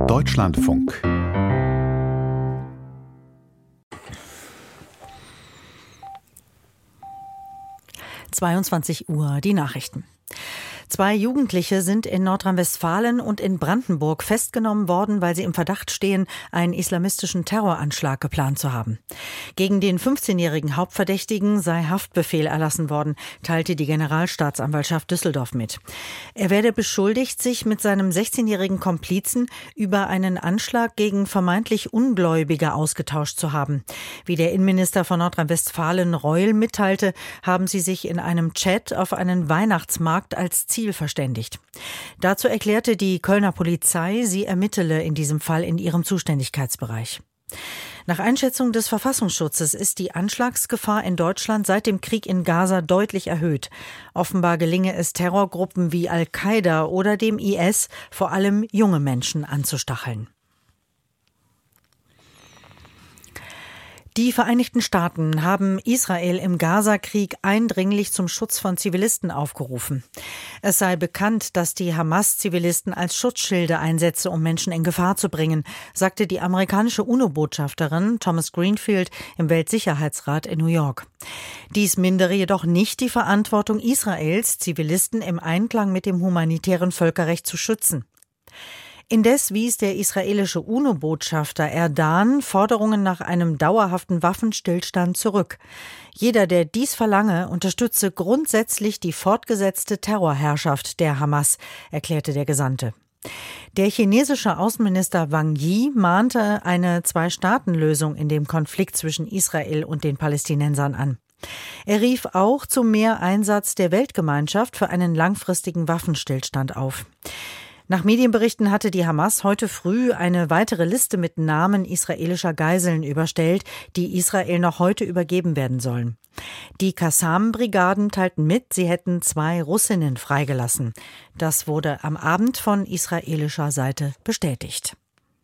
Deutschlandfunk. (22 Uhr), die Nachrichten. 2 Jugendliche sind in Nordrhein-Westfalen und in Brandenburg festgenommen worden, weil sie im Verdacht stehen, einen islamistischen Terroranschlag geplant zu haben. Gegen den 15-jährigen Hauptverdächtigen sei Haftbefehl erlassen worden, teilte die Generalstaatsanwaltschaft Düsseldorf mit. Er werde beschuldigt, sich mit seinem 16-jährigen Komplizen über einen Anschlag gegen vermeintlich Ungläubige ausgetauscht zu haben. Wie der Innenminister von Nordrhein-Westfalen Reul mitteilte, haben sie sich in einem Chat auf einen Weihnachtsmarkt als Ziel verständigt. Dazu erklärte die Kölner Polizei, sie ermittele in diesem Fall in ihrem Zuständigkeitsbereich. Nach Einschätzung des Verfassungsschutzes ist die Anschlagsgefahr in Deutschland seit dem Krieg in Gaza deutlich erhöht. Offenbar gelinge es Terrorgruppen wie Al-Qaida oder dem IS, vor allem junge Menschen anzustacheln. Die Vereinigten Staaten haben Israel im Gaza-Krieg eindringlich zum Schutz von Zivilisten aufgerufen. Es sei bekannt, dass die Hamas Zivilisten als Schutzschilde einsetze, um Menschen in Gefahr zu bringen, sagte die amerikanische UNO-Botschafterin Thomas Greenfield im Weltsicherheitsrat in New York. Dies mindere jedoch nicht die Verantwortung Israels, Zivilisten im Einklang mit dem humanitären Völkerrecht zu schützen. Indes wies der israelische UNO-Botschafter Erdan Forderungen nach einem dauerhaften Waffenstillstand zurück. Jeder, der dies verlange, unterstütze grundsätzlich die fortgesetzte Terrorherrschaft der Hamas, erklärte der Gesandte. Der chinesische Außenminister Wang Yi mahnte eine Zwei-Staaten-Lösung in dem Konflikt zwischen Israel und den Palästinensern an. Er rief auch zu mehr Einsatz der Weltgemeinschaft für einen langfristigen Waffenstillstand auf. Nach Medienberichten hatte die Hamas heute früh eine weitere Liste mit Namen israelischer Geiseln überstellt, die Israel noch heute übergeben werden sollen. Die Qassam-Brigaden teilten mit, sie hätten 2 Russinnen freigelassen. Das wurde am Abend von israelischer Seite bestätigt.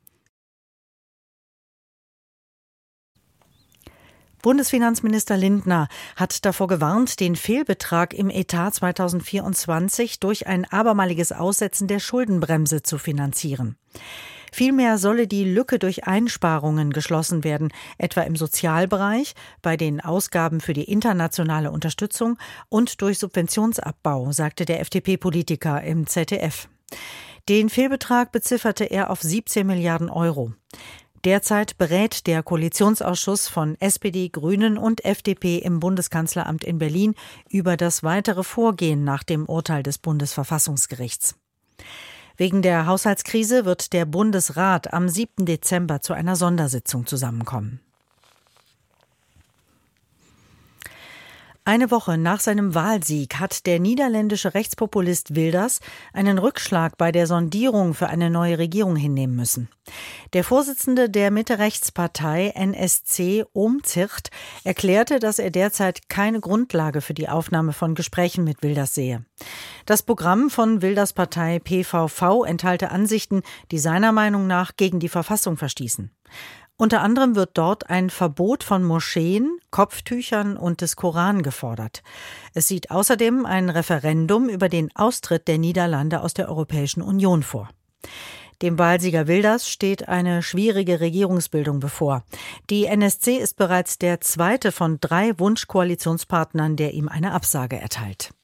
Bundesfinanzminister Lindner hat davor gewarnt, den Fehlbetrag im Etat 2024 durch ein abermaliges Aussetzen der Schuldenbremse zu finanzieren. Vielmehr solle die Lücke durch Einsparungen geschlossen werden, etwa im Sozialbereich, bei den Ausgaben für die internationale Unterstützung und durch Subventionsabbau, sagte der FDP-Politiker im ZDF. Den Fehlbetrag bezifferte er auf 17 Milliarden Euro. Derzeit berät der Koalitionsausschuss von SPD, Grünen und FDP im Bundeskanzleramt in Berlin über das weitere Vorgehen nach dem Urteil des Bundesverfassungsgerichts. Wegen der Haushaltskrise wird der Bundesrat am 7. Dezember zu einer Sondersitzung zusammenkommen. Eine Woche nach seinem Wahlsieg hat der niederländische Rechtspopulist Wilders einen Rückschlag bei der Sondierung für eine neue Regierung hinnehmen müssen. Der Vorsitzende der Mitte-Rechts-Partei NSC, Omtzigt, erklärte, dass er derzeit keine Grundlage für die Aufnahme von Gesprächen mit Wilders sehe. Das Programm von Wilders Partei PVV enthalte Ansichten, die seiner Meinung nach gegen die Verfassung verstießen. Unter anderem wird dort ein Verbot von Moscheen, Kopftüchern und des Koran gefordert. Es sieht außerdem ein Referendum über den Austritt der Niederlande aus der Europäischen Union vor. Dem Wahlsieger Wilders steht eine schwierige Regierungsbildung bevor. Die NSC ist bereits der zweite von 3 Wunschkoalitionspartnern, der ihm eine Absage erteilt.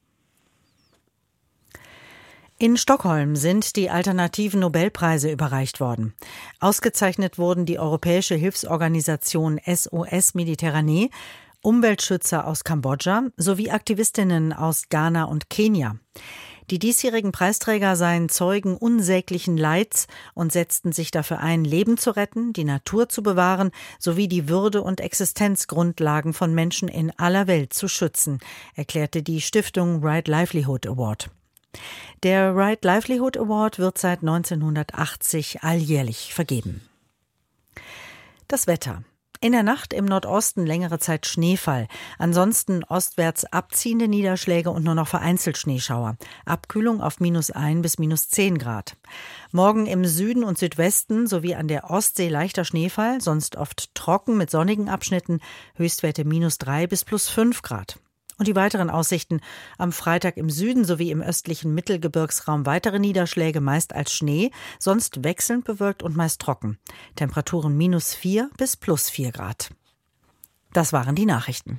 In Stockholm sind die alternativen Nobelpreise überreicht worden. Ausgezeichnet wurden die europäische Hilfsorganisation SOS Mediterranee, Umweltschützer aus Kambodscha sowie Aktivistinnen aus Ghana und Kenia. Die diesjährigen Preisträger seien Zeugen unsäglichen Leids und setzten sich dafür ein, Leben zu retten, die Natur zu bewahren sowie die Würde und Existenzgrundlagen von Menschen in aller Welt zu schützen, erklärte die Stiftung Right Livelihood Award. Der Right Livelihood Award wird seit 1980 alljährlich vergeben. Das Wetter. In der Nacht im Nordosten längere Zeit Schneefall. Ansonsten ostwärts abziehende Niederschläge und nur noch vereinzelt Schneeschauer. Abkühlung auf -1 bis -10 Grad. Morgen im Süden und Südwesten sowie an der Ostsee leichter Schneefall, sonst oft trocken mit sonnigen Abschnitten. Höchstwerte -3 bis +5 Grad. Und die weiteren Aussichten: am Freitag im Süden sowie im östlichen Mittelgebirgsraum weitere Niederschläge, meist als Schnee, sonst wechselnd bewölkt und meist trocken. Temperaturen -4 bis +4 Grad. Das waren die Nachrichten.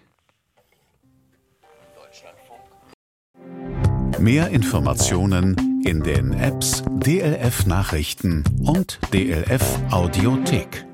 Mehr Informationen in den Apps DLF Nachrichten und DLF Audiothek.